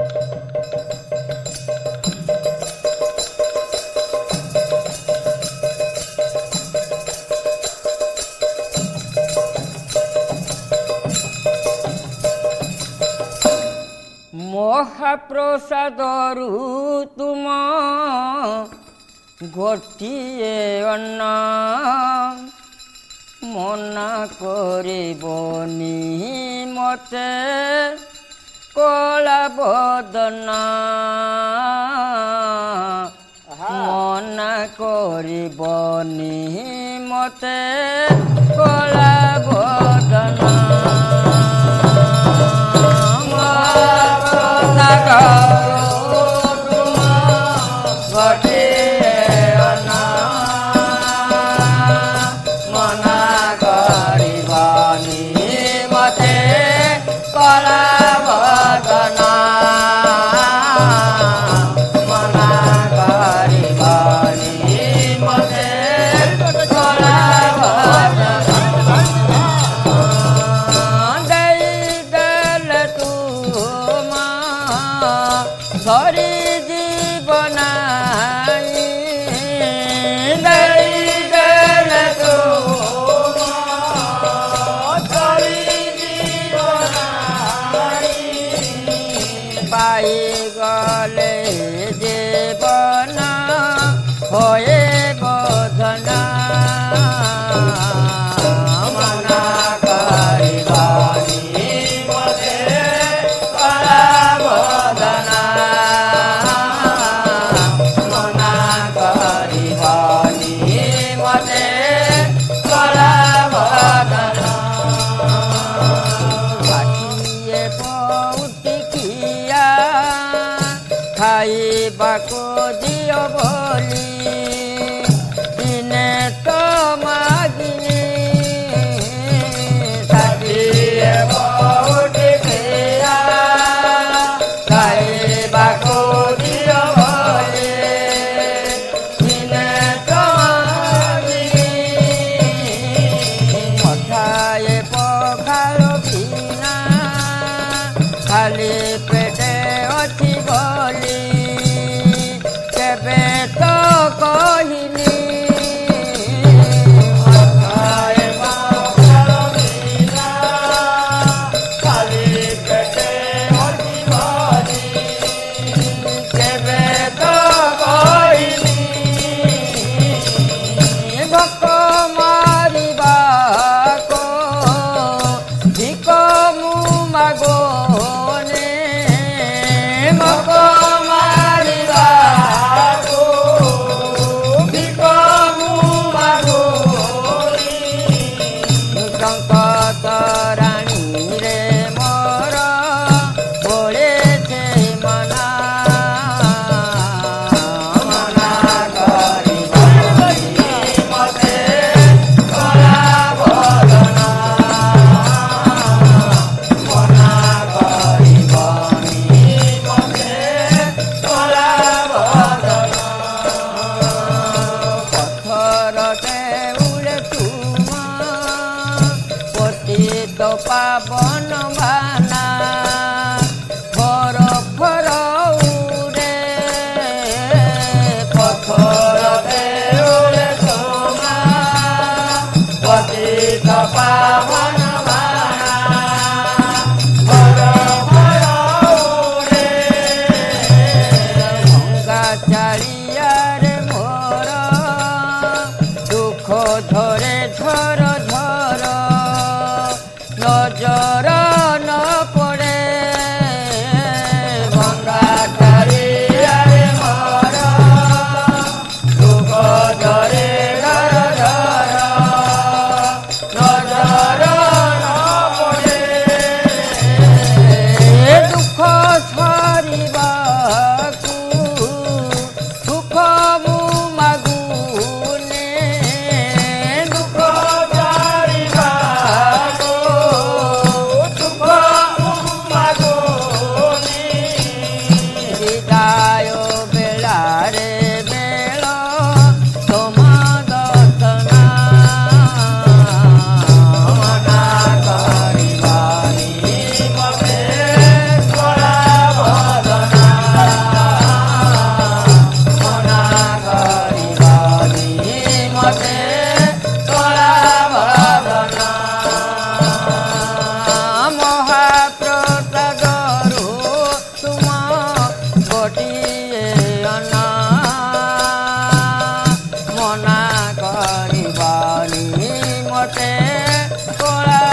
ମହାପ୍ରସାଦରୁ ତୁମ ଗୋଟିଏ ଅନ୍ନ ମନା କରିବନି ମୋତେ କଳା ବଦନ ମନା କରିବନି ମୋତେ କଳା ବଦନ ଖାଇବାକୁ ଦିଅ ବୋଲି ଦିନେ ତ ମାଗିନି ଷାଠିଏ ବହୁଟି ପିଆ ଖାଇବାକୁ ଦିଅ ବୋଲି ଦିନେ ତ ମାଗିନି ମଠାଏ ପଖାଳ ବିନା ଖାଲି ପେଟେ ଅଛି ବୋଲି କେବେ ତ କହିଲି ମଠାଏ ପଖାଳ ବିନା ଖାଲି ପେଟେ ଅଛି ବୋଲି କେବେ ତ କହିଲି ଭୋକ ମାରିବାକୁ ଭିକ ମୁଁ ମାଗୋନେ ଭୋକ ମାରିବାକୁ ଭିକ ମୁଁ ମାଗୋନି ଟଙ୍କା ତରାଣୀରେ ମୋର ବୋଳେছে ମନା ମନା କରିବନି ମୋତେ କଳା ବଦନ ମନା କରିବନି ମୋତେ कोला